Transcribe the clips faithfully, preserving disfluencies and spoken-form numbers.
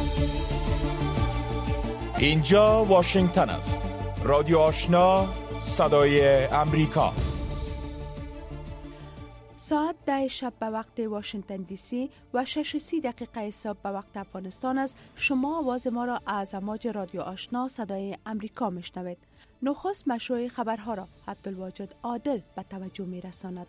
اینجا واشنگتن است. رادیو آشنا، صدای امریکا. ساعت ده شب به وقت واشنگتن دی سی و شش و سی دقیقه صبح به وقت افغانستان است. شما آواز ما را از امواج رادیو آشنا صدای امریکا میشنوید. نخست مشروع خبرها را عبدالواجد عادل به توجه می رساند.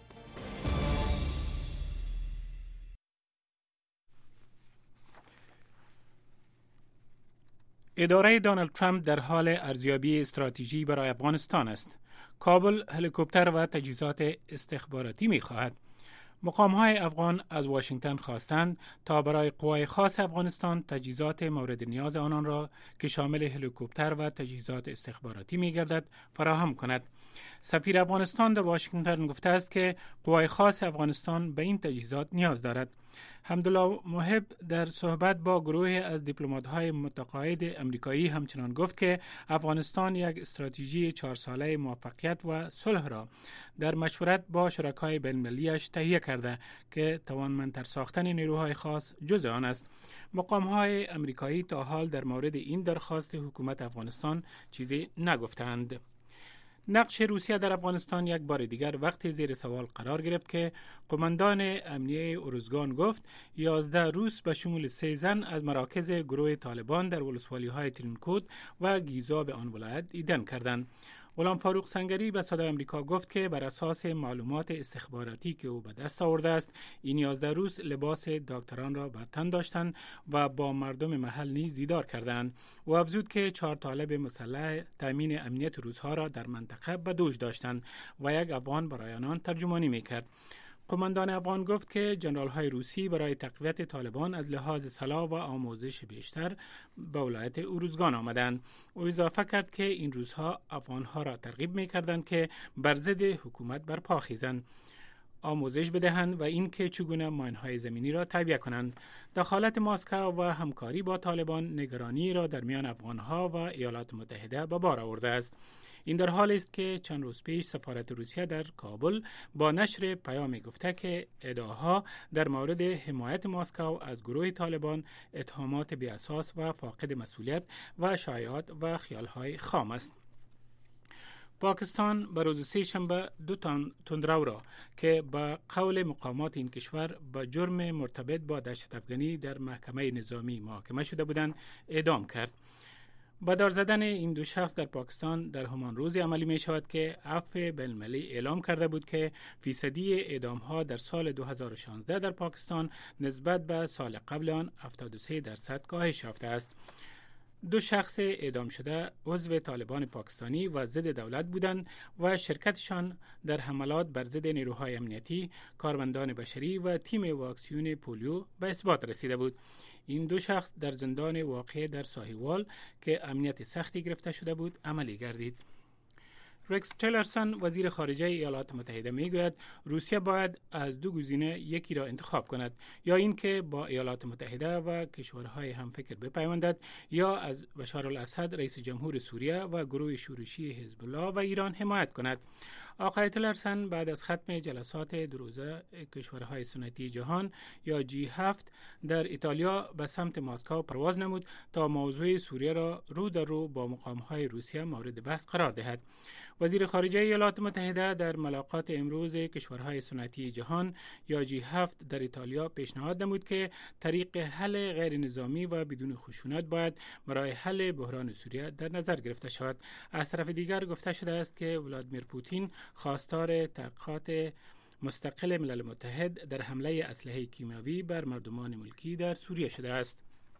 اداره دونالد ترامپ در حال ارزیابی استراتژی برای افغانستان است. کابل هلیکوپتر و تجهیزات استخباراتی می خواهد. مقام‌های افغان از واشنگتن خواستند تا برای قوای خاص افغانستان تجهیزات مورد نیاز آنان را که شامل هلیکوپتر و تجهیزات استخباراتی می‌گردد فراهم کند. سفیر افغانستان در واشنگتن گفته است که قوای خاص افغانستان به این تجهیزات نیاز دارد. حمدالله محب در صحبت با گروه از دیپلمات‌های متقاعد امریکایی همچنان گفت که افغانستان یک استراتژی چهار ساله موفقیت و صلح را در مشورت با شرکای بین‌المللی‌اش تهیه کرده که توانمندتر ساختن نیروهای خاص جزء آن است. مقام‌های امریکایی تا حال در مورد این درخواست حکومت افغانستان چیزی نگفتند. نقش روسیه در افغانستان یک بار دیگر وقتی زیر سوال قرار گرفت که قماندان امنیه ارزگان گفت یازده روس به شمول سه زن از مراکز گروه طالبان در ولسوالی‌های ترینکوت و گیزا به آن ولایت دیدن کردند. غلام فاروق سنگری به صدای امریکا گفت که بر اساس معلومات استخباراتی که او به دست آورده است، این یازده روز لباس دکتران را بر تن داشتند و با مردم محل نیز دیدار کردند. و افزود که چهار طالب مسلح تامین امنیت روس‌ها را در منطقه به دوش داشتند و یک افغان برای آنان ترجمانی میکرد. قماندان افغان گفت که جنرال‌های روسی برای تقویت طالبان از لحاظ سلاح و آموزش بیشتر به ولایت ارزگان آمدند. او اضافه کرد که این روزها افغان‌ها را ترغیب می‌کردند که بر ضد حکومت برپا خیزند، آموزش بدهند و اینکه چگونه ماین‌های زمینی را تعبیه کنند. دخالت مسکو و همکاری با طالبان نگرانی را در میان افغان‌ها و ایالات متحده به بار آورده است. این در حالی است که چند روز پیش سفارت روسیه در کابل با نشر پیامی گفته که ادعاها در مورد حمایت مسکو از گروه طالبان اتهامات بی اساس و فاقد مسئولیت و شایعات و خیال‌های خام است. پاکستان به روز سه شنبه دو تن تندرو را که به قول مقامات این کشور به جرم مرتبط با دهشت افغانی در محکمه نظامی محاکمه شده بودند اعدام کرد. با دار زدن این دو شخص در پاکستان در همان روزی عملی می شود که عفو بین‌المللی اعلام کرده بود که فیصدی اعدام ها در سال دو هزار و شانزده در پاکستان نسبت به سال قبل آن هفتاد و سه درصد کاهش یافته است. دو شخص اعدام شده عضو طالبان پاکستانی و ضد دولت بودند و شرکتشان در حملات بر ضد نیروهای امنیتی، کارمندان بشری و تیم واکسیون پولیو به اثبات رسیده بود. این دو شخص در زندان واقع در ساهیوال که امنیت سختی گرفته شده بود عملی گردید. رکس تیلرسون وزیر خارجه ایالات متحده میگوید روسیه باید از دو گزینه یکی را انتخاب کند، یا اینکه با ایالات متحده و کشورهای همفکر بپیوندد یا از بشار الاسد رئیس جمهور سوریه و گروه شورشی حزب الله و ایران حمایت کند. آقای تیلرسون بعد از ختم جلسات دو روزه کشورهای سنتی جهان یا جی هفت در ایتالیا به سمت مسکو پرواز نمود تا موضوع سوریه را رو در رو با مقام‌های روسیه مورد بحث قرار دهد. وزیر خارجه ایالات متحده در ملاقات امروز کشورهای سنتی جهان یا جی هفت در ایتالیا پیشنهاد نمود که طریق حل غیر نظامی و بدون خشونت باید برای حل بحران سوریه در نظر گرفته شود. از طرف دیگر گفته شده است که ولادیمیر پوتین خواستار تحقیقات مستقل ملل متحد در حمله اسلحه کیمیاوی بر مردمان ملکی در سوریه شده است.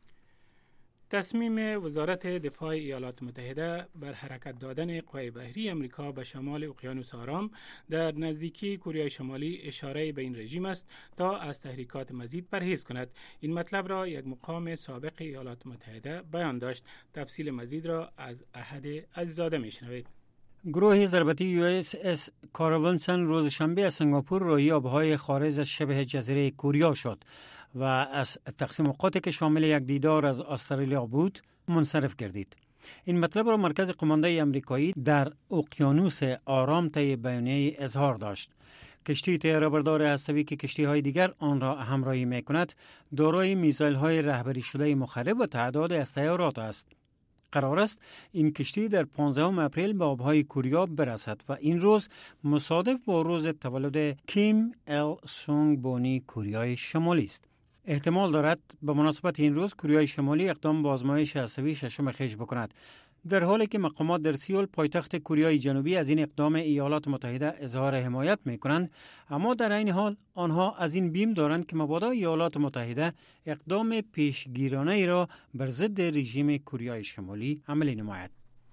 تصمیم وزارت دفاع ایالات متحده بر حرکت دادن قوای بحری امریکا به شمال اقیانوس آرام در نزدیکی کره شمالی اشاره به این رژیم است تا از تحریکات مزید پرهیز کند. این مطلب را یک مقام سابق ایالات متحده بیان داشت. تفصیل مزید را از احد عزیزاده میشنوید. گروه ضربتی یو اس اس کاروانسن روز شنبه از سنگاپور روی آبهای خارج از شبه جزیره کوریا شد و از تقسیم اوقاتی که شامل یک دیدار از استرالیا بود منصرف گردید. این مطلب را مرکز قماندان امریکایی در اقیانوس آرام طی بیانیه اظهار داشت. کشتی طیاره‌بردار هسته‌ای که کشتی‌های دیگر آن را همراهی می‌کند، دارای میزایل‌های رهبری شده مخرب و تعداد از طیارات است. قرار است این کشتی در پانزدهم اپریل به آبهای کوریا برسد و این روز مصادف با روز تولد کیم ال سونگ بونی کوریای شمالی است. احتمال دارد به مناسبت این روز کوریای شمالی اقدام به آزمایش هسته‌ای ششم خویش بکند، در حالی که مقامات در سئول پایتخت کوریای جنوبی از این اقدام ایالات متحده اظهار حمایت می‌کنند، اما در عین حال آنها از این بیم دارند که مبادا ایالات متحده اقدام پیشگیرانه ای را بر ضد رژیم کوریای شمالی عملی نماید.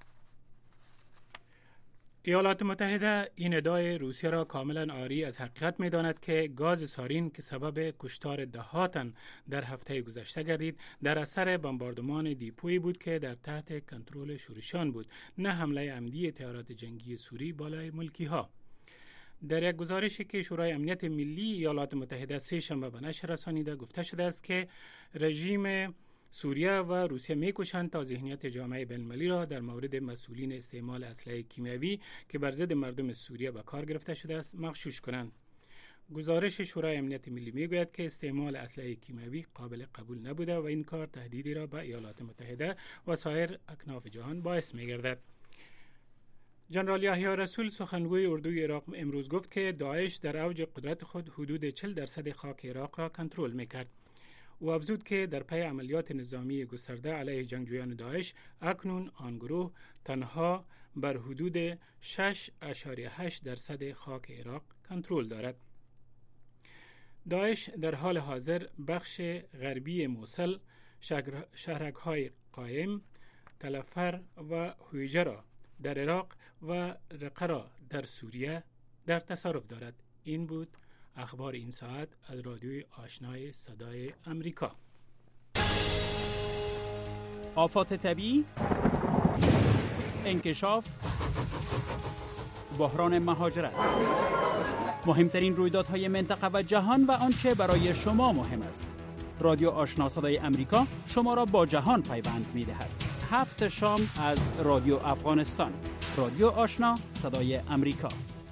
ایالات متحده این ادعای روسیه را کاملا عاری از حقیقت می داند که گاز سارین که سبب کشتار دهات تن در هفته گذشته گردید در اثر بمباردمان دیپویی بود که در تحت کنترل شورشیان بود، نه حمله عمدی طیارات جنگی سوری بالای ملکی ها. در یک گزارشی که شورای امنیت ملی ایالات متحده سه شنبه به نشر رسانیده گفته شده است که رژیم سوریه و روسیه می‌کوشند تا ذهنیت جامعه بین‌المللی را در مورد مسئولین استعمال اسلحه کیمیایی که بر ضد مردم سوریه به کار گرفته شده است مغشوش کنند. گزارش شورای امنیت ملی میگوید که استعمال اسلحه کیمیایی قابل قبول نبوده و این کار تهدیدی را به ایالات متحده و سایر اکناف جهان باعث می‌گردد. جنرال یحیی رسول سخنگوی اردوی عراق امروز گفت که داعش در اوج قدرت خود حدود چهل درصد خاک عراق را کنترل می‌کرد. او افزود که در پی عملیات نظامی گسترده علیه جنگجویان داعش اکنون آن گروه تنها بر حدود شش اشاریه هشت درصد خاک عراق کنترل دارد. داعش در حال حاضر بخش غربی موصل، شهرک‌های قائم، تلفر و حویجه را در عراق و رقه را در سوریه در تصرف دارد. این بود اخبار این ساعت از رادیوی آشنای صدای امریکا. آفات طبیعی، انکشاف، بحران مهاجرت، مهمترین رویدادهای منطقه و جهان و آنچه برای شما مهم است. رادیو آشنا صدای امریکا شما را با جهان پیوند می‌دهد. هفت شام از رادیو افغانستان. رادیو آشنا صدای امریکا.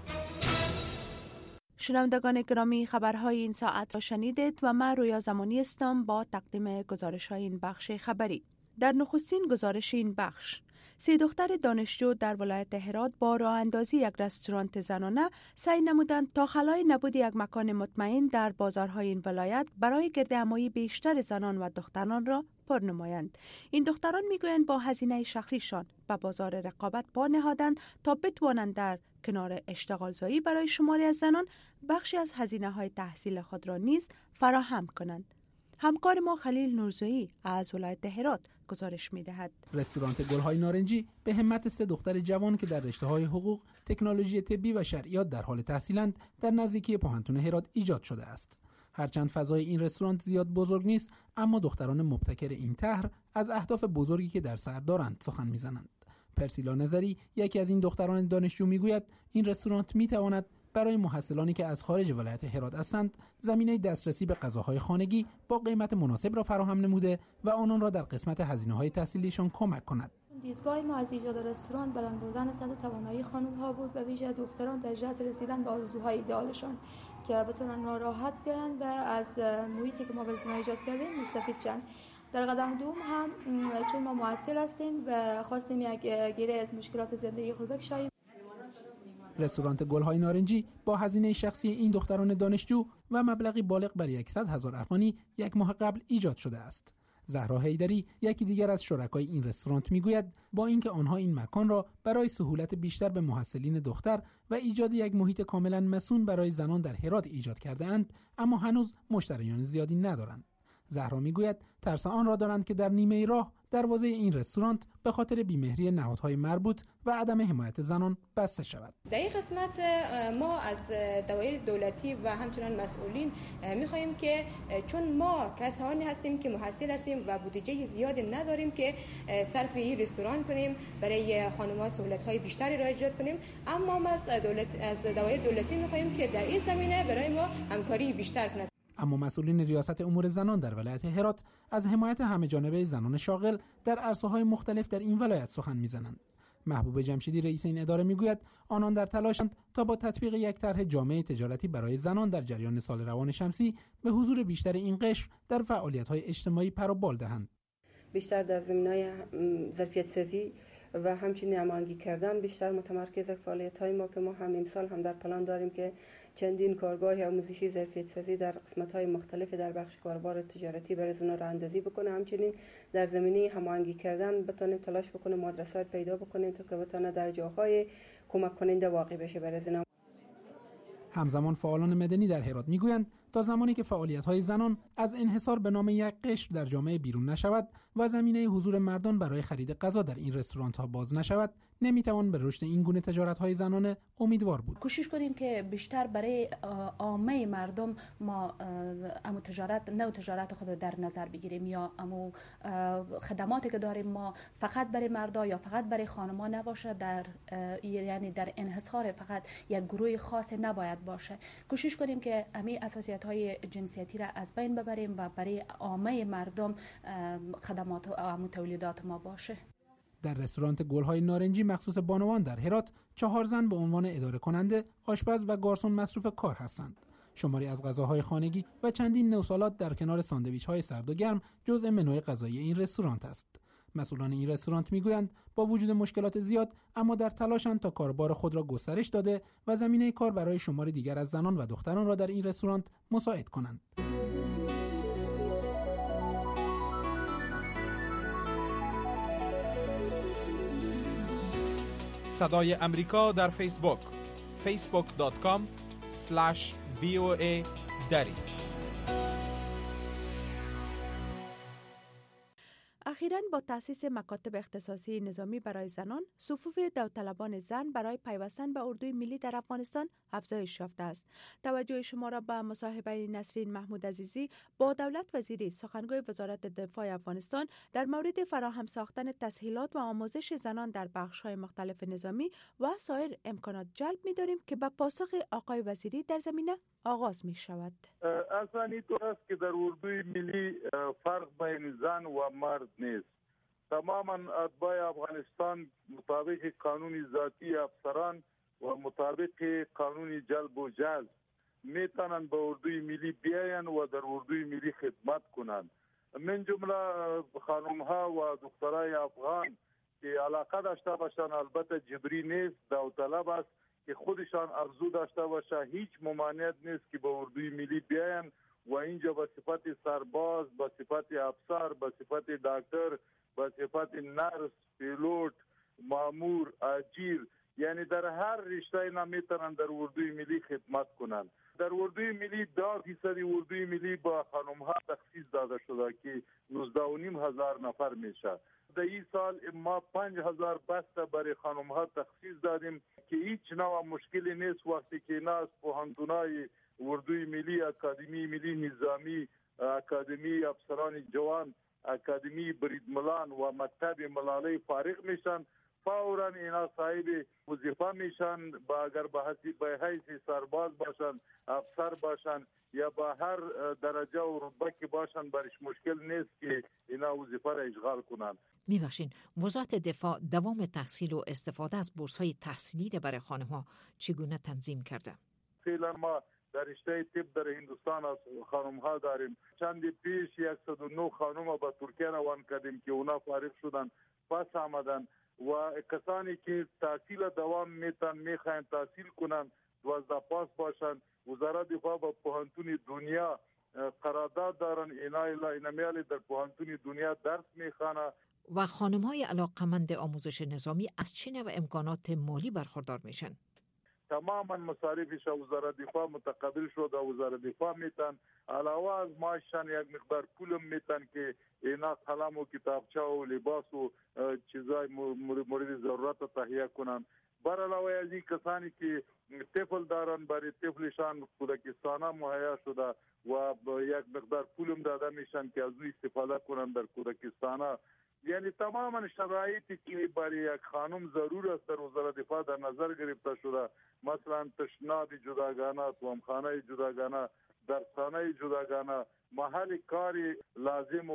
شنوندگان گرامی، خبرهای این ساعت را شنیدید و من رویا زمانی هستم با تقدیم گزارش‌های این بخش خبری. در نخستین گزارش این بخش، سه دختر دانشجو در ولایت هرات با راه اندازی یک رستوران زنانه سعی نمودند تا خلای نبود یک مکان مطمئن در بازارهای این ولایت برای گردهمایی بیشتر زنان و دختران را پر نمایند. این دختران میگویند با هزینه شخصیشان به بازار رقابت پا نهادند تا بتوانند در کنار اشتغالزایی برای شماری از زنان بخشی از هزینه های تحصیل خود را نیز فراهم کنند. همکار ما خلیل نورزایی از ولایت هرات گزارش می‌دهد. رستوران گل‌های نارنجی به همت سه دختر جوان که در رشته‌های حقوق، تکنولوژی طبی و شرعیات در حال تحصیلند در نزدیکی پاهنتون هرات ایجاد شده است. هرچند فضای این رستوران زیاد بزرگ نیست، اما دختران مبتکر این طرح از اهداف بزرگی که در سر دارند سخن می‌زنند. پرسیلا نظری، یکی از این دختران دانشجو، میگوید این رستوران می‌تواند برای محصلانی که از خارج ولایت هرات هستند زمینه دسترسی به غذاهای خانگی با قیمت مناسب را فراهم نموده و آنان را در قسمت هزینه‌های تحصیلیشان کمک کند. دیدگاه ما از ایجاد رستوران بلند بردن سطح توانایی خانم‌ها بود، به ویژه دختران در جهت رسیدن به آرزوهای ایدئالشان که بتونن راحت بیان و از محیطی که ما برای ایجاد کردیم مستفید شن. در قدم دوم هم چون ما محصل هستیم و خواستیم یک گره از مشکلات زندگی خود بکشاییم. رستوران گل‌های نارنجی با هزینه شخصی این دختران دانشجو و مبلغی بالغ بر صد هزار افغانی یک ماه قبل ایجاد شده است. زهرا حیدری، یکی دیگر از شرکای این رستوران، میگوید با اینکه آنها این مکان را برای سهولت بیشتر به محصلین دختر و ایجاد یک محیط کاملا مسئول برای زنان در هرات ایجاد کرده اند، اما هنوز مشتریان زیادی ندارند. زهرا میگوید ترس آن را دارند که در نیمه راه دروازه این رستوران به خاطر بیمهری نهادهای مربوط و عدم حمایت زنان بسته شود. در این قسمت ما از دوایر دولتی و همچنان مسئولین می‌خواهیم که چون ما کسانی هستیم که محصل هستیم و بودجه زیادی نداریم که صرف این رستوران کنیم برای خانم‌ها سهولت‌های بیشتری را ایجاد کنیم، اما ما از دولت از دوایر دولتی می‌خواهیم که در این زمینه برای ما همکاری بیشتر کنند. اما مسئولین ریاست امور زنان در ولایت هرات از حمایت همه‌جانبه زنان شاغل در عرصه‌های مختلف در این ولایت سخن می‌زنند. محبوب جمشیدی رئیس این اداره میگوید آنان در تلاشند تا با تطبیق یک طرح جامع تجارتی برای زنان در جریان سال روان شمسی به حضور بیشتر این قشر در فعالیت‌های اجتماعی پر و بال دهند. بیشتر در زمینه‌های ظرفیت سازی و همچنین هماهنگی کردن بیشتر متمرکز فعالیت‌های ما که ما هم امسال هم در پلان داریم که چندین کارگاه آموزشی ظرفیت سازی در قسمت‌های مختلف در بخش کاروبار تجارتی برای زنان راه اندازی بکنه. همچنین در زمینه هماهنگی کردن بتونیم تلاش بکنیم مدرسات پیدا بکنیم تا که بتونه در جاهای کمک کننده واقع بشه برای زنان. همزمان فعالان مدنی در هرات میگویند تا زمانی که فعالیت‌های زنان از انحصار به نام یک قشر در جامعه بیرون نشود و زمینه حضور مردان برای خرید غذا در این رستوران‌ها باز نشود، نمیتوان به رشد این گونه تجارت‌های زنانه امیدوار بود. کوشش کنیم که بیشتر برای عامه مردم ما امو تجارت نو تجارت خود در نظر بگیریم یا امو خدماتی که داریم ما فقط برای مردا یا فقط برای خانم‌ها نباشه، در یعنی در انحصار فقط یک گروه خاص نباید باشه. کوشش کنیم که امی اساسیت‌های جنسیتی را از بین ببریم و برای عامه مردم خدمات و امو تولیدات ما باشه. در رستوران گل‌های نارنجی مخصوص بانوان در هرات چهار زن به عنوان اداره کننده، آشپز و گارسون مصروف کار هستند. شماری از غذاهای خانگی و چندین نوع سالاد در کنار ساندویچ‌های سرد و گرم جزء منوی غذایی این رستوران است. مسئولان این رستوران میگویند با وجود مشکلات زیاد اما در تلاشند تا کاربار خود را گسترش داده و زمینه کار برای شمار دیگر از زنان و دختران را در این رستوران مساعد کنند. صدای امریکا در فیسبوک فیسبوک دات کام اسلش وی او ای دری. اخیراً با تأسیس مکاتب اختصاصی نظامی برای زنان، صفوف داوطلبان زن برای پیوستن به اردوی ملی در افغانستان افزایش یافته است. توجه شما را به مصاحبه نسرین محمود عزیزی با دولت وزیری سخنگوی وزارت دفاع افغانستان در مورد فراهم ساختن تسهیلات و آموزش زنان در بخش‌های مختلف نظامی و سایر امکانات جلب می‌داریم که به پاسخ آقای وزیری در زمینه آغاز می شود. اصلا اینطور است که در اردوی ملی فرق بین زن و مرد نیست. تماما اتباع افغانستان مطابق قانون ذاتی افسران و مطابق قانون جلب و جذب میتونن به اردوی ملی بیاین و در اردوی ملی خدمت کنند. من جمله خانم ها و دخترای افغان که علاقه داشته باشند، البته جبری نیست، داوطلب است که خودشان ارزو داشته باشه، هیچ ممانعت نیست که به اردوی ملی بیاین و اینجا به صفت سرباز، به صفت افسر، به صفت دکتر، به صفت نرس، پیلوت، مامور، اجیر، یعنی در هر رشته اینا میتونن در اردوی ملی خدمت کنند. در اردوی ملی ده فیصد اردوی ملی با خانم ها تخصیص داده شده که نوزده و نیم هزار نفر میشه. در این سال ما پنج هزار بسته برای خانم ها تخصیص دادیم که هیچ نوع مشکلی نیست وقتی که اینا از پوهنتونای اردوی ملی، اکادمی ملی نظامی، اکادمی افسران جوان، اکادمی بریدملان و مکتب ملالی فارغ میشن، فورا اینا صاحب وظیفه میشن، با اگر به حیث سرباز باشن، افسر باشن یا با هر درجه و رتبه که باشن برش مشکل نیست که اینا وظیفه را اشغال کنن. میبخشین وزارت دفاع دوام تحصیل و استفاده از بورس‌های تحصیلی برای خانم‌ها چگونه تنظیم کرده؟ فعلا ما در رشته طب در هندوستان از خانم‌ها داریم. چند پیش صد و نه خانم به ترکیه روان کردیم که اونا فارغ شدن، پس آمدن و کسانی که تحصیل دوام میتن میخواین تحصیل کنن دوازده پاس باشن. وزارت دفاع با پوهنتون دنیا قرارداد دارن، اینا اینمیال در پوهنتون دنیا درس میخوانه. و خانم‌های علاقمند آموزش نظامی از چه نوع امکانات مالی برخوردار میشن؟ تماما مصارفش وزارت دفاع متقبل شده، وزارت دفاع میتن علاوه از معاششان یک مقدار پولم میتن که اینا قلم و کتابچه و لباس و چیزای مورد ضرورت تهیه کنن. بر علاوه از این کسانی که طفل دارن برای طفلشان کودکستانه مهیا شده و یک مقدار پولم داده میشن که از او استفاده کنن در کودکستانه. یعنی تماما شرایطی که برای یک خانم ضرور است در وزارت دفاع در نظر گرفته شده، مثلا تشناب جداگانه، توامخانه جداگانه، درسخانه جداگانه، محل کار لازم و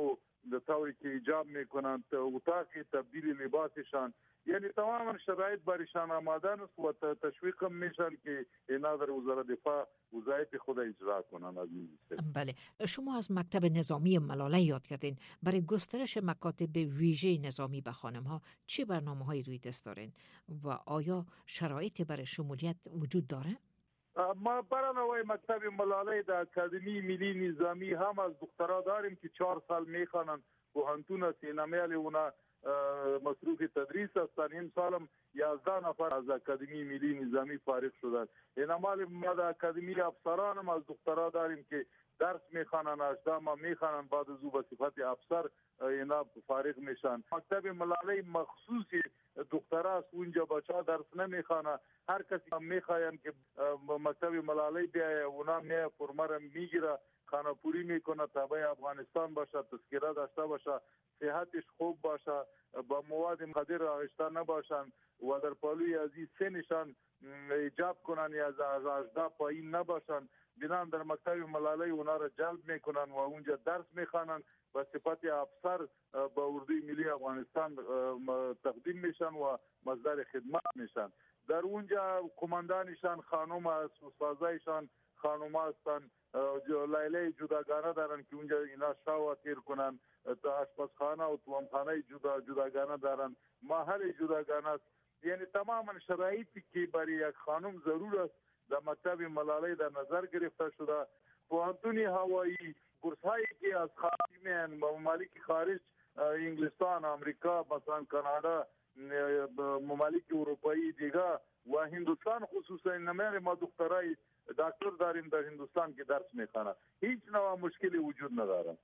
به طوری که ایجاب میکنند اتاق تبدیل لباسشان، یعنی تماما شرایط برایشان آماده است و تشویق میشن که اینا در وزارت دفاع وظایف خود اجرا کنند. بله، شما از مکتب نظامی ملاله یاد کردین. برای گسترش مکاتب ویژه نظامی به خانم ها چه برنامه‌هایی روی دست دارین و آیا شرایطی برای شمولیت وجود داره؟ ما برنامه مکتب ملاله در اکادمی ملی نظامی هم از دخترها داریم که چهار سال میخوانند. پوهنتون سینمیال اونا مصروف تدریس هستند. این سالم یازده نفر از اکادمی ملی نظامی فارغ شدند. این مال ما در اکادمی افسران هم از دخترها داریم که درس میخوانند، هجده ماه میخوانند، بعد از او به صفت افسر اینا فارغ میشن. مکتب ملاله مخصوصی دخترها است، اونجا بچه‌ها درس نمیخوانند. هر کسی میخواین که مکتب ملاله بیایه، اونا می فرمه میگیره، خانه‌پوری میکنه، تابع افغانستان باشه، تذکره داشته باشه، صحتش خوب باشه، با مواد مخدر آغشته نباشن و در پالوی از این سنشان ایجاب کنن یا از هجده پایین نباشن. بنان در مکتب ملاله اونا را جلب میکنن و اونجا درس میخوانن و صفت افسر با اردوی ملی افغانستان تقدیم میشن و مصدر خدمت میشن. در اونجا کماندانشان خانم است، استادایشان خانم هستن، لیله جداگانه دارن که اونجا اینا شاو تیر کنن، آشپزخانه و توامخانه جدا جداگانه دارن، محل جداگانه است. یعنی تماما شرایطی که برای یک خانم ضرور است در مکتب ملاله در نظر گرفته شده. پوهنتون هوایی، بورس‌هایی که از خارج میان با ممالک خارج، انگلستان، امریکا، مثلا کانادا، ممالک اروپایی دیگه و هندوستان خصوصا نمیان ما دخترای دکتر داریم در هندوستان که درس میخوانند. هیچ نوع مشکلی وجود نداره.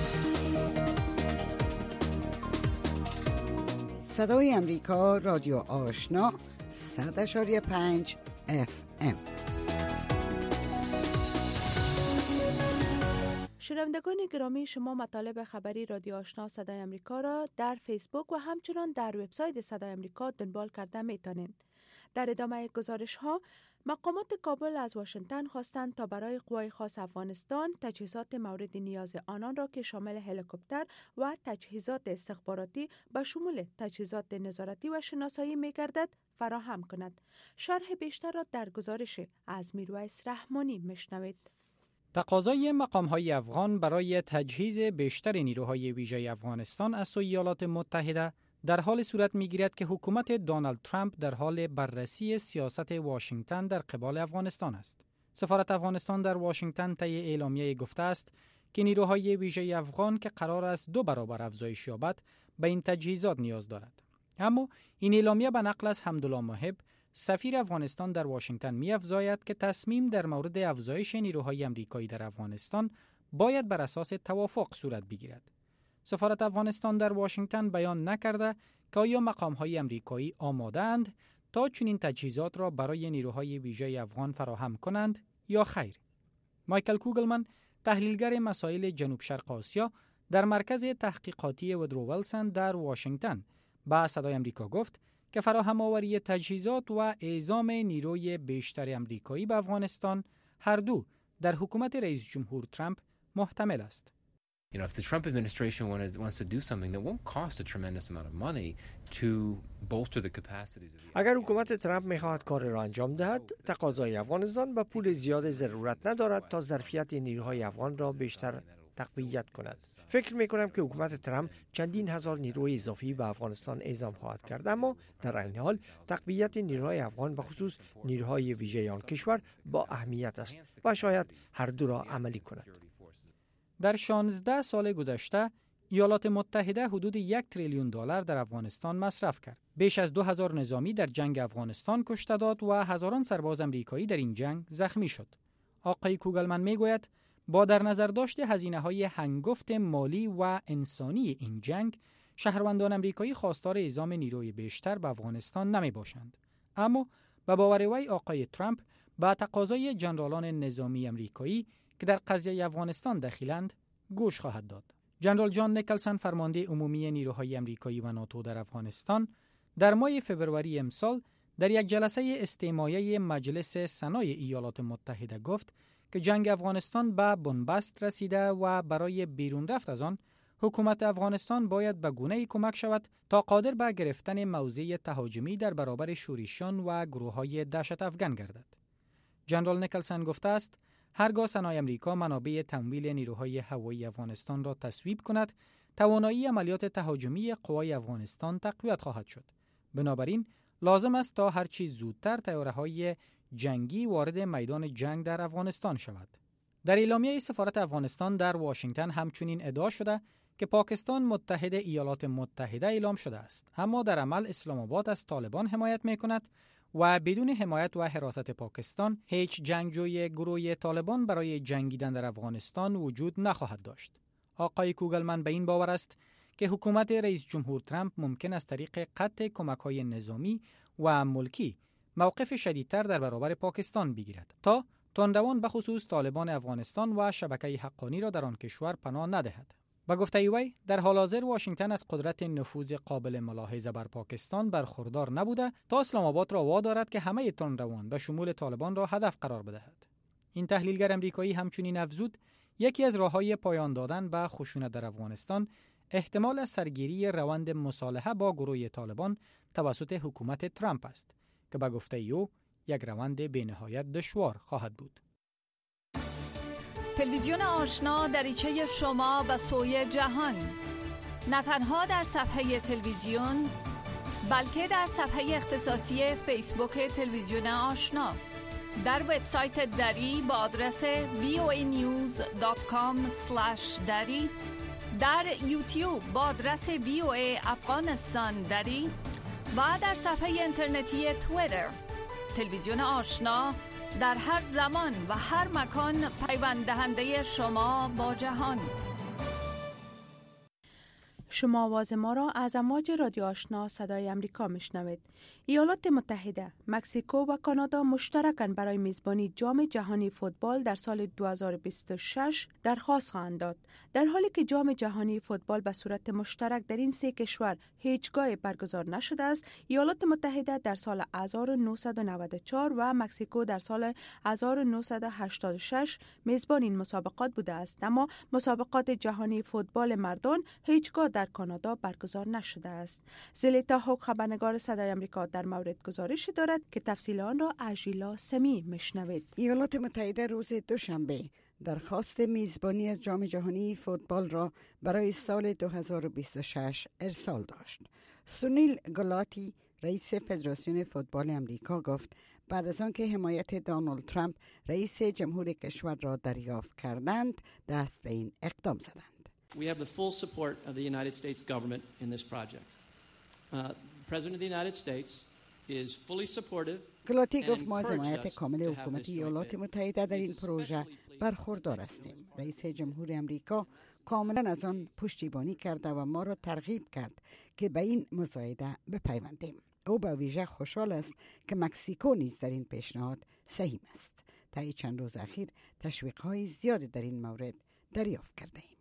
صدای امریکا، رادیو آشنا، صد اشاری پنج اف ام. شنوندگان گرامی، شما مطالب خبری رادیو آشنا صدای امریکا را در فیسبوک و همچنان در وبسایت صدای امریکا دنبال کرده میتونین. در ادامه گزارش ها، مقامات کابل از واشنگتن خواستند تا برای قوای خاص افغانستان تجهیزات مورد نیاز آنان را که شامل هلیکوپتر و تجهیزات استخباراتی به شمول تجهیزات نظارتی و شناسایی می‌گردد فراهم کند. شرح بیشتر را در گزارش از میرویس رحمانی میشنوید. تقاضای مقام‌های افغان برای تجهیز بیشتر نیروهای ویژه افغانستان از سوی ایالات متحده در حال صورت می‌گیرد که حکومت دونالد ترامپ در حال بررسی سیاست واشنگتن در قبال افغانستان است. سفارت افغانستان در واشنگتن طی اعلامیه گفته است که نیروهای ویژه افغان که قرار است دو برابر افزایش یابد به این تجهیزات نیاز دارد. اما این اعلامیه به نقل از حمدالله محب، سفیر افغانستان در واشنگتن می‌افزاید که تصمیم در مورد افزایش نیروهای آمریکایی در افغانستان باید بر اساس توافق صورت بگیرد. سفارت افغانستان در واشنگتن بیان نکرده که آیا مقام‌های آمریکایی آماده‌اند تا چنین تجهیزات را برای نیروهای ویژه افغان فراهم کنند یا خیر. مایکل کوگلمن، تحلیلگر مسائل جنوب شرق آسیا در مرکز تحقیقاتی وودرو ویلسون در واشنگتن به صدای آمریکا گفت که فراهم آوری تجهیزات و اعزام نیروی بیشتر آمریکایی به افغانستان هر دو در حکومت رئیس جمهور ترامپ محتمل است. You know, if the Trump administration wanted, wants to do something that won't cost a tremendous amount of money to bolster the capacities of the اگر حکومت ترامپ می‌خواهد کار را انجام دهد، تقاضای افغانستان به پول زیاد ضرورت ندارد تا ظرفیت نیروهای افغان را بیشتر تقویت کند. فکر می‌کنم که حکومت ترامپ چندین هزار نیروی اضافی به افغانستان اعزام خواهد کرد، اما در این حال تقویت نیروهای افغان به خصوص نیروهای ویژه آن کشور با اهمیت است و شاید هر دو را عملی کند. در شانزده سال گذشته ایالات متحده حدود یک تریلیون دلار در افغانستان مصرف کرد. بیش از دو هزار نظامی در جنگ افغانستان کشته داد و هزاران سرباز آمریکایی در این جنگ زخمی شد. آقای کوگلمن میگوید با در نظر داشت هزینه‌های هنگفت مالی و انسانی این جنگ، شهروندان آمریکایی خواستار اعزام نیروی بیشتر به افغانستان نمی باشند. اما به باور وی آقای ترامپ با تقاضای جنرالان نظامی آمریکایی که در قضیه افغانستان دخیلند گوش خواهد داد. جنرال جان نیکلسن، فرمانده عمومی نیروهای آمریکایی و ناتو در افغانستان، در ماه فوریه امسال در یک جلسه استماعی مجلس سنای ایالات متحده گفت که جنگ افغانستان به بنبست رسیده و برای بیرون رفت از آن حکومت افغانستان باید به گونه‌ای کمک شود تا قادر به گرفتن موضع تهاجمی در برابر شورشیان و گروه‌های دهشت افکن گردد. جنرال نیکلسن گفته است هرگاه صنایع امریکا منابع تمویل نیروهای هوایی افغانستان را تصویب کند، توانایی عملیات تهاجمی قوای افغانستان تقویت خواهد شد. بنابراین لازم است تا هر چیز زودتر طیاره‌های جنگی وارد میدان جنگ در افغانستان شود. در اعلامیه سفارت افغانستان در واشنگتن همچنین ادعا شده که پاکستان متحد ایالات متحده اعلام شده است، اما در عمل اسلام آباد از طالبان حمایت می‌کند و بدون حمایت و حراست پاکستان هیچ جنگجوی گروه طالبان برای جنگیدن در افغانستان وجود نخواهد داشت. آقای کوگلمن به این باور است که حکومت رئیس جمهور ترامپ ممکن است طریق قطع کمک‌های نظامی و ملکی موقف شدیدتر در برابر پاکستان بگیرد تا تندروان به خصوص طالبان افغانستان و شبکه حقانی را در آن کشور پناه ندهد. با گفته وی در حال حاضر واشنگتن از قدرت نفوذ قابل ملاحظه بر پاکستان برخوردار نبوده تا اسلام آباد را وادارد که همه تندروان به شمول طالبان را هدف قرار بدهد. این تحلیلگر امریکایی همچنین افزود یکی از راه‌های پایان دادن به خشونت در افغانستان احتمال از سرگیری روند مصالحه با گروه طالبان توسط حکومت ترامپ است که به گفته او یک روند بی‌نهایت دشوار خواهد بود. تلویزیون آشنا دریچه شما به سوی جهان، نه تنها در صفحه تلویزیون بلکه در صفحه اختصاصی فیسبوک تلویزیون آشنا، در وبسایت دری با آدرس وی او ای نیوز دات کام اسلش دری، در یوتیوب با آدرس وی او ای افغانستان دری و در صفحه اینترنتی توییتر. تلویزیون آشنا در هر زمان و هر مکان پیوند دهنده شما با جهان. شما آواز ما را از امواج رادیو آشنا صدای امریکا میشنوید. ایالات متحده، مکزیکو و کانادا مشترکاً برای میزبانی جام جهانی فوتبال در سال دو هزار و بیست و شش درخواست خواهند داد. در حالی که جام جهانی فوتبال به صورت مشترک در این سه کشور هیچگاه برگزار نشده است، ایالات متحده در سال هزار و نهصد و نود و چهار و مکزیکو در سال هزار و نهصد و هشتاد و شش میزبان این مسابقات بوده است، اما مسابقات جهانی فوتبال مردان هیچگاه در کانادا برگزار نشده است. زلیتا هوک، خبرنگار صدای امریکا، در مورد گزارش دارد که تفصیل آن را از ژیلا سمی میشنوید. ایالات متحده روز دوشنبه درخواست میزبانی از جام جهانی فوتبال را برای سال دو هزار و بیست و شش ارسال داشت. سونیل گلاتی، رئیس فدراسیون فوتبال امریکا، گفت بعد از آنکه حمایت دونالد ترامپ رئیس جمهور کشور را دریافت کردند، دست به این اقدام زدند. We have the full support of the United States government in this project. Uh, the President of the United States is fully supportive. گلاتی گفت ما از حمایت کامل حکومت ایالات متحده در این پروژه برخوردار هستیم. رئیس جمهور امریکا کاملا از آن پشتیبانی کرده و ما را ترغیب کرد که به این مزایده بپیوندیم. او به ویژه خوشحال است که مکزیکو نیز در این پیشنهاد سهیم است. طی چند روز اخیر تشویق‌های زیادی در این مورد دریافت کرده ایم.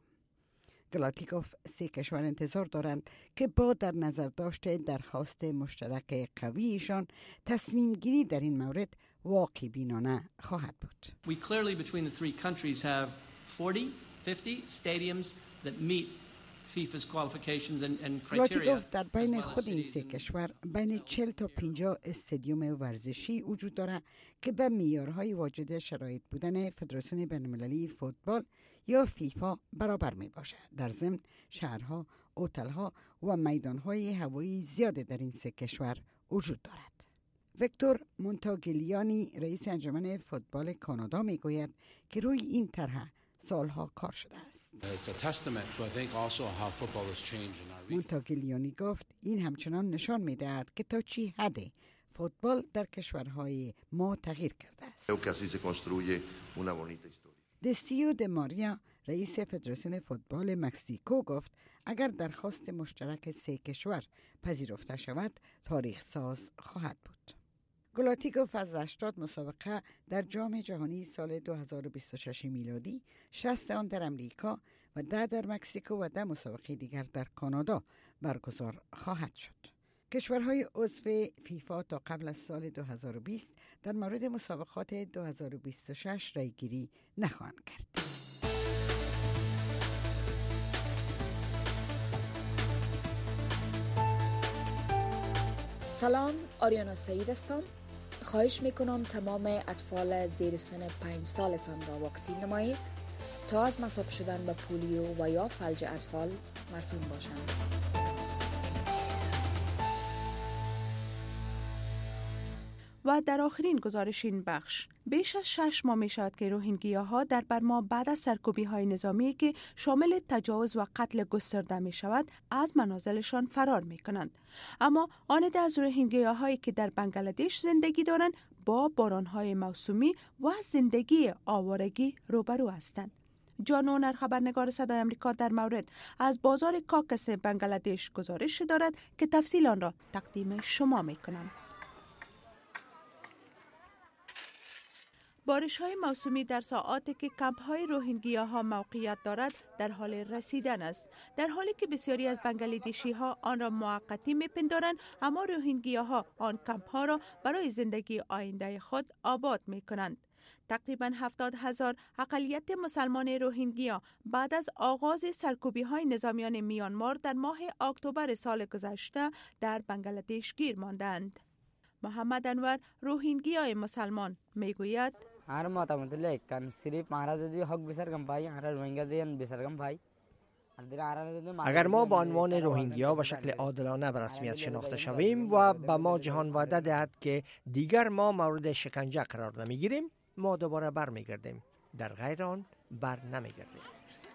گلاتی گفت سه کشور انتظار دارند که با در نظر داشته درخواست مشترک قویشان تصمیم گیری در این مورد واقع بینانه خواهد بود. We clearly between the three countries have forty, fifty stadiums that meet FIFA's qualifications and, and criteria. گلاتی گفت در بین خود این سه کشور بین چهل تا پنجاه استادیوم ورزشی وجود دارد که به معیارهای واجد شرایط بودن فدراسیون بین‌المللی فوتبال یا فیفا برابر می باشد. در ضمن شهرها، هتل‌ها و میدانهای هوایی زیاد در این سه کشور وجود دارد. ویکتور مونتاگلیانی، رئیس انجمن فوتبال کانادا، می گوید که روی این طرح سالها کار شده است. مونتاگلیانی گفت این همچنان نشان می دهد که تا چی حد فوتبال در کشورهای ما تغییر کرده است. دستیو د ماریا، رئیس فدراسیون فوتبال مکزیکو، گفت اگر درخواست مشترک سه کشور پذیرفته شود تاریخ ساز خواهد بود. گلاتی گفت از هشتاد مسابقه در جام جهانی سال دو هزار و بیست و شش میلادی، شصت آن در امریکا و ده در مکزیکو و ده مسابقه دیگر در کانادا برگزار خواهد شد. کشورهای عضو فیفا تا قبل از سال دو هزار و بیست در مورد مسابقات دو هزار و بیست و شش رایگیری نخواهند کرد. سلام، آریانا سعید هستم. خواهش میکنم تمام اطفال زیر سن پنج سالتان را واکسین نمایید تا از مصاب شدن به پولیو و یا فلج اطفال مسئول باشند. و در آخرین گزارش این بخش بیش از شش ماه می شود که روهینگیاها در برما بعد از سرکوبی های نظامی که شامل تجاوز و قتل گسترده می شود از منازلشان فرار می کنند. اما آن ده از روهینگیاهایی که در بنگلادش زندگی دارند با بارانهای موسمی و زندگی آوارگی روبرو هستند. جان اونر خبرنگار صدای آمریکا در مورد از بازار کاکس بنگلادش گزارش دارد که تفصیل آن را تقدیم شما می کنم. بارش‌های موسمی در ساعاتی که کمپ‌های روهینگیاها موقعیت دارد در حال رسیدن است. در حالی که بسیاری از بنگلادشی‌ها آن را موقتی می‌پندارند، اما روهینگیاها آن کمپ‌ها را برای زندگی آینده خود آباد می‌کنند. تقریباً هفتاد هزار اقلیت مسلمان روهینگیا بعد از آغاز سرکوبی‌های نظامیان میانمار در ماه اکتبر سال گذشته در بنگلادش گیر ماندند. محمد انور روهینگیای مسلمان میگوید هر مطمئن لیکن صرف مهاراج دی حق بسرگم پای هر روهینگا دیان بسرگم پای. اگر ما با عنوان روهینگیا به شکل عادلانه به رسمیت شناخته شویم و به ما جهان وعده دهد که دیگر ما مورد شکنجه قرار نمیگیریم، ما دوباره برمیگردیم. در غیر آن بر نمیگردیم.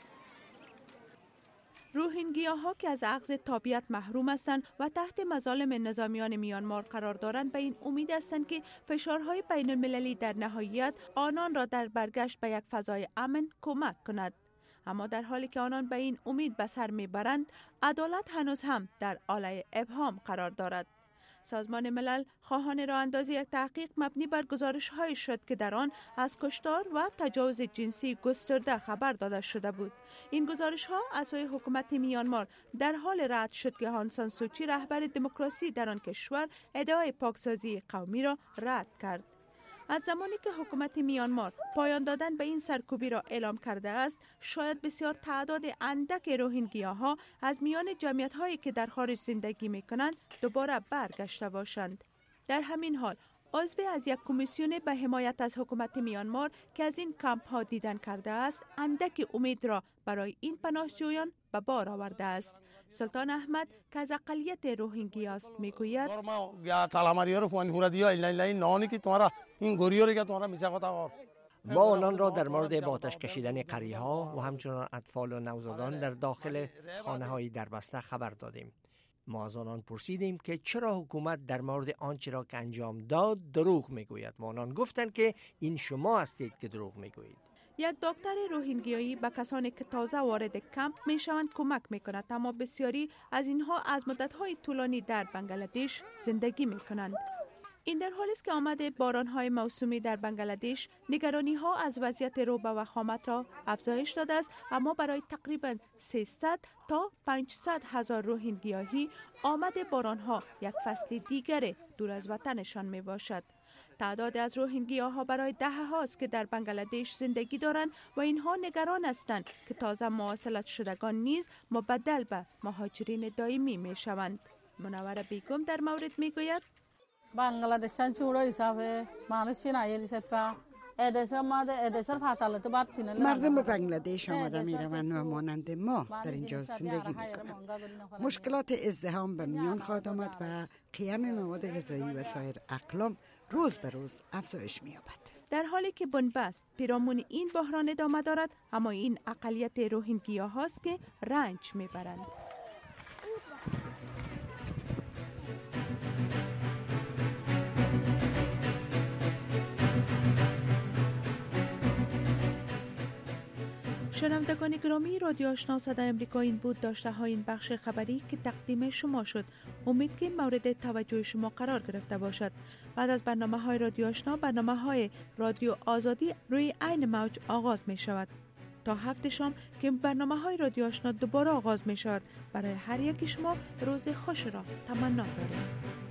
روهینگیاها که از اخذ تابعیت محروم هستند و تحت مظالم نظامیان میانمار قرار دارند به این امید هستند که فشارهای بین المللی در نهایت آنان را در برگشت به یک فضای امن کمک کند. اما در حالی که آنان به این امید به سر میبرند، عدالت هنوز هم در آله ابهام قرار دارد. سازمان ملل خواهان راه اندازی یک تحقیق مبنی بر گزارش‌های شد که در آن از کشتار و تجاوز جنسی گسترده خبر داده شده بود. این گزارش‌ها از سوی حکومت میانمار در حال رد شد که آنگ سان سوچی رهبر دموکراسی در آن کشور ادعای پاکسازی قومی را رد کرد. از زمانی که حکومت میانمار پایان دادن به این سرکوبی را اعلام کرده است، شاید بسیار تعداد اندک روهینگیاها از میان جمعیت‌هایی که در خارج زندگی می‌کنند دوباره برگشته باشند. در همین حال عضو از یک کمیسیون به حمایت از حکومت میانمار که از این کمپ‌ها دیدن کرده است، اندک امید را برای این پناهجویان به بار آورده است. سلطان احمد که از اقلیت روهینگی است میگوید ما آنان را در مورد با آتش کشیدن قریه ها و همچنان اطفال و نوزادان در داخل خانه های دربسته خبر دادیم. ما از آنان پرسیدیم که چرا حکومت در مورد آنچه را که انجام داد دروغ میگوید و آنان گفتند که این شما هستید که دروغ میگویید. یک دکتر روهینگیایی به کسانی که تازه وارد کمپ می شوند کمک می کند، اما بسیاری از اینها از مدت‌های طولانی در بنگلادش زندگی می کنند. این در حالی است که آمد باران‌های موسمی در بنگلادش نگرانی‌ها از وضعیت رو و وخامت را افزایش داده است، اما برای تقریباً سیصد تا پانصد هزار روهینگیایی آمد باران‌ها یک فصل دیگر دور از وطنشان می باشد. تعداد از روهینگیاها برای دهه هاست که در بنگلادش زندگی دارند و اینها نگران هستند که تازه مواصلت شدگان نیز مبدل به مهاجرین دائمی می شوند. منوره بیگم در مورد می گوید بنگلادشان چورای صافه مالشین آیلی سپا مردم به بنگلادش آمده می روند و مانند ما در اینجا زندگی می کنند. مشکلات ازدحام به میان خواهد آمد و قیام مواد غذایی و سایر اقلام روز به روز افزایش می یابد. در حالی که بنبست پیرامون این بحران ادامه دارد، اما این اقلیت روهینگیا هاست که رنج می برند. شنوندگان گرامی، رادیو آشنا صدای آمریکا این بود داشته های این بخش خبری که تقدیم شما شد. امید که مورد توجه شما قرار گرفته باشد. بعد از برنامه های رادیو آشنا، برنامه های رادیو آزادی روی عین موج آغاز می شود. تا هفته شام که برنامه های رادیو آشنا دوباره آغاز می شود. برای هر یک شما روز خوش را تمنا داریم.